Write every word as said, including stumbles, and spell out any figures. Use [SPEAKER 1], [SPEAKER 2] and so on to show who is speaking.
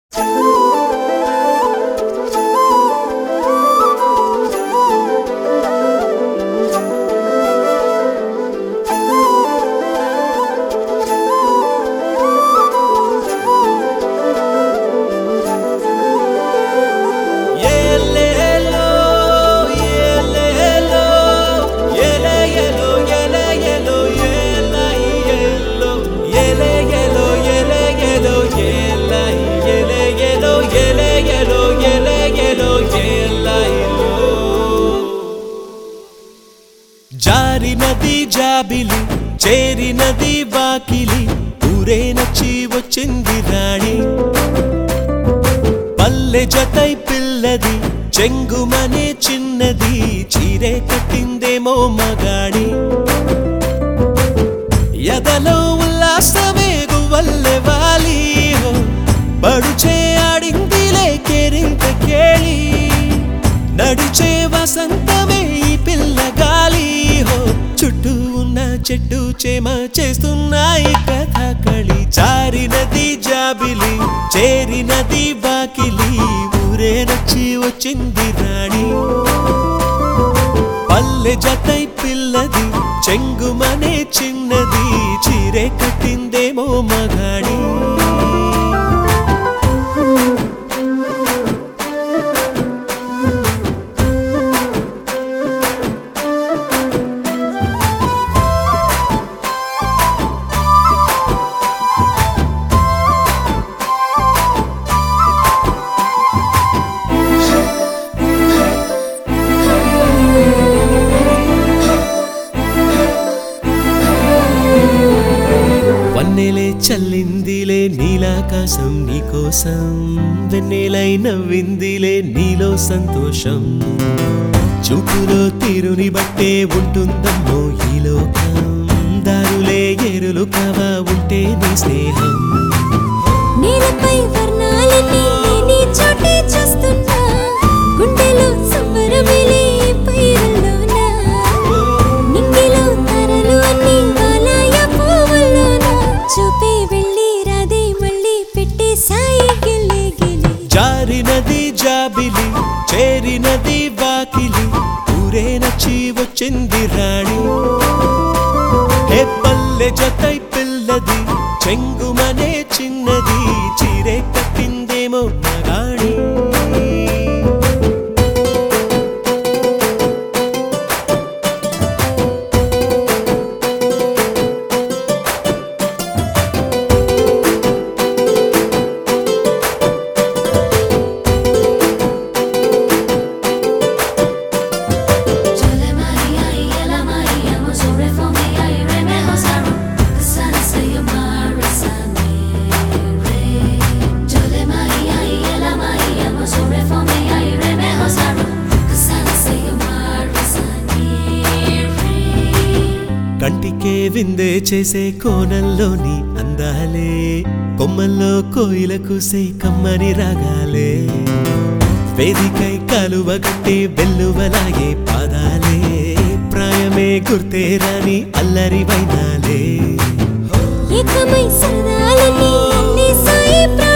[SPEAKER 1] జారినది జాబిలి చేరినది వాకిలి ఊరే నచ్చి వచ్చింది రాణి పల్లె జతై పిల్లది చెంగుమనే చిన్నది చీరే కట్టిందేమో మగాడి ఎదలో ఉల్లాసమే గువల్లె వాలి పడుచే ఆడిందిలే కేరింత కేళి నడిచే వసంతమే ఈ పిల్లగాలి చుట్టూ ఉన్న చెట్టు చేమ చేస్తున్నాయి కథకళి జారినది జాబిలి చేరినది వాకిలి ఊరే నచ్చి వచ్చింది రాణి పల్లె జతై పిల్లది చెంగుమనే చిన్నది చీరే కట్టిందేమో మగాడి వన్నెలే చల్లిందిలే నీలాకాశం నీకోసం వెన్నెలై నవ్విందిలే నీలో సంతోషం చూపులో తీరుని బట్టే ఉంటుందమ్మో ఈ లోకం దారులే ఏరులు కావా ఉంటే నీ స్నేహం
[SPEAKER 2] నీలపై వర్ణాలన్నీ నీ చోటే చూస్తున్నా గుండెలో సంబరమేలే పైరల్లోనా నింగిలో తారలు అన్నీ వాలాయ పువ్వుల్లోనా చూపే వెళ్ళి రాదే మళ్ళీ పెట్టే సాయి గిల్లి గిలి
[SPEAKER 1] జారినది జాబిలి చేరినది వాకిలి ఊరే నచ్చి వచ్చింది రాణి హే పల్లె జతై పిల్లది చెంగుమనే చిన్నది చీరే కట్టిందేమో మగాడి కంటికే విందే చేసే కోణంలోని అందాలే కొమ్మల్లో కోయిల కూసే కమ్మని రాగాలే వేదికై కాలువ కట్టే వెల్లువలాగే పాదాలే ప్రాయమే గుర్తే రాని అల్లరి వైనాలే
[SPEAKER 2] ఏకమై సరదాలని అన్ని సాయి